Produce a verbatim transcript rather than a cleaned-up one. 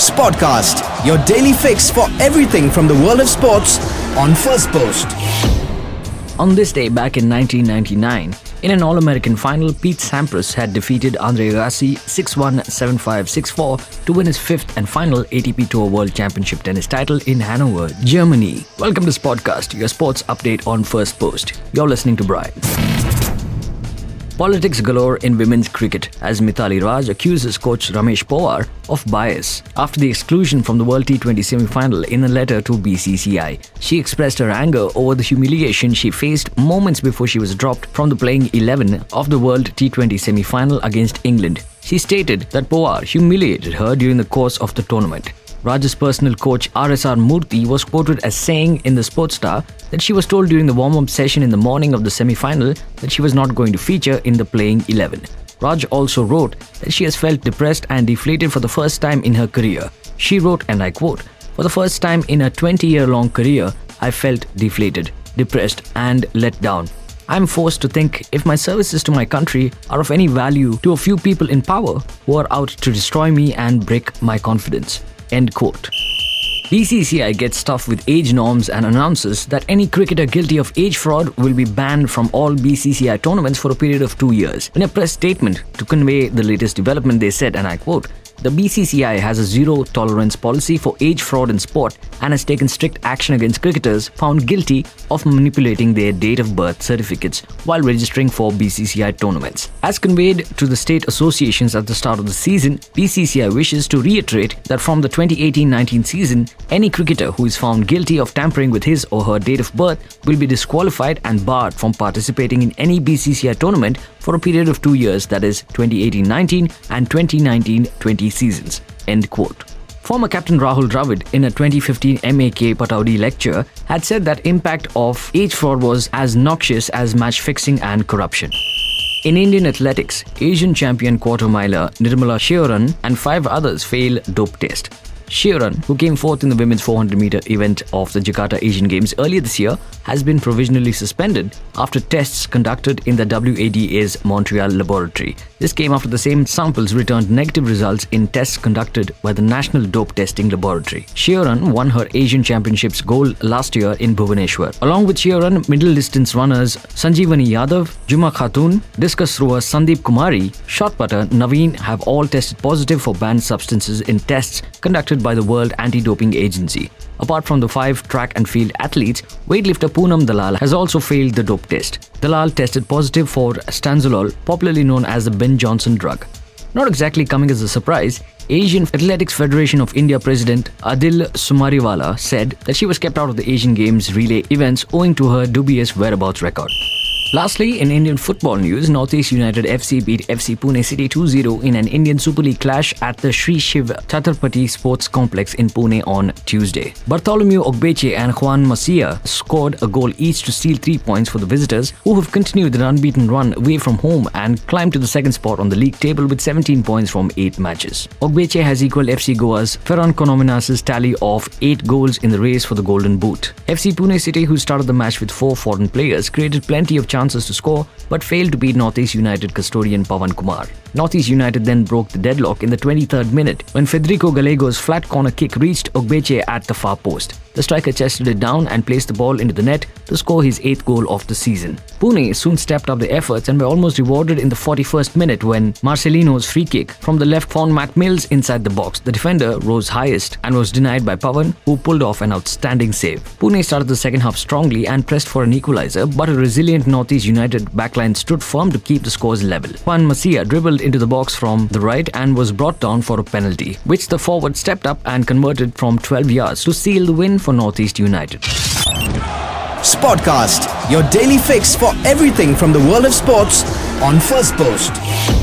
Sportcast, your daily fix for everything from the world of sports on First Post. On this day back in nineteen ninety-nine, in an All-American final, Pete Sampras had defeated Andre Agassi six one, seven five, six four to win his fifth and final A T P Tour World Championship tennis title in Hanover, Germany. Welcome to Sportcast, your sports update on First Post. You're listening to Brian. Politics galore in women's cricket as Mithali Raj accuses coach Ramesh Pawar of bias after the exclusion from the World T twenty semi-final in a letter to B C C I. She expressed her anger over the humiliation she faced moments before she was dropped from the playing eleven of the World T twenty semi-final against England. She stated that Pawar humiliated her during the course of the tournament. Raj's personal coach R S R Murthy was quoted as saying in the Sportstar that she was told during the warm-up session in the morning of the semi-final that she was not going to feature in the playing eleven. Raj also wrote that she has felt depressed and deflated for the first time in her career. She wrote, and I quote, "For the first time in a twenty-year-long career, I felt deflated, depressed and let down. I'm forced to think if my services to my country are of any value to a few people in power who are out to destroy me and break my confidence." End quote. B C C I gets stuff with age norms and announces that any cricketer guilty of age fraud will be banned from all B C C I tournaments for a period of two years. In a press statement to convey the latest development, they said, and I quote, "The B C C I has a zero-tolerance policy for age fraud in sport and has taken strict action against cricketers found guilty of manipulating their date of birth certificates while registering for B C C I tournaments." As conveyed to the state associations at the start of the season, B C C I wishes to reiterate that from the twenty eighteen nineteen season, any cricketer who is found guilty of tampering with his or her date of birth will be disqualified and barred from participating in any B C C I tournament for a period of two years, that is twenty eighteen nineteen and twenty nineteen twenty seasons. End quote. Former captain Rahul Dravid, in a twenty fifteen M A K Pataudi lecture, had said that impact of age fraud was as noxious as match fixing and corruption. In Indian athletics, Asian champion quarter miler Nirmala Sheoran and five others fail dope test. Sheoran, who came fourth in the women's four hundred meter event of the Jakarta Asian Games earlier this year, has been provisionally suspended after tests conducted in the W A D A's Montreal laboratory. This came after the same samples returned negative results in tests conducted by the National Dope Testing Laboratory. Sheoran won her Asian Championships gold last year in Bhubaneswar. Along with Sheoran, middle distance runners Sanjeevani Yadav, Juma Khatun, discus thrower Sandeep Kumari, shot putter Naveen have all tested positive for banned substances in tests conducted by the World Anti-Doping Agency. Apart from the five track and field athletes, weightlifter Poonam Dalal has also failed the dope test. Dalal tested positive for stanzolol, popularly known as the Ben Johnson drug. Not exactly coming as a surprise, Asian Athletics Federation of India President Adil Sumariwala said that she was kept out of the Asian Games relay events owing to her dubious whereabouts record. Lastly, in Indian football news, Northeast United F C beat F C Pune City two zero in an Indian Super League clash at the Sri Shiv Chhatrapati Sports Complex in Pune on Tuesday. Bartholomew Ogbeche and Juan Macia scored a goal each to steal three points for the visitors, who have continued their unbeaten run away from home and climbed to the second spot on the league table with seventeen points from eight matches. Ogbeche has equaled F C Goa's Ferran Konominas's tally of eight goals in the race for the Golden Boot. F C Pune City, who started the match with four foreign players, created plenty of chances to score but failed to beat Northeast United custodian Pawan Kumar. Northeast United then broke the deadlock in the twenty-third minute when Federico Gallego's flat corner kick reached Ogbeche at the far post. The striker chested it down and placed the ball into the net to score his eighth goal of the season. Pune soon stepped up their efforts and were almost rewarded in the forty-first minute when Marcelino's free kick from the left found Matt Mills inside the box. The defender rose highest and was denied by Pawan, who pulled off an outstanding save. Pune started the second half strongly and pressed for an equalizer, but a resilient Northeast United backline stood firm to keep the scores level. Juan Macia dribbled into the box from the right and was brought down for a penalty, which the forward stepped up and converted from twelve yards to seal the win for Northeast United. Sportcast, your daily fix for everything from the world of sports on First Post.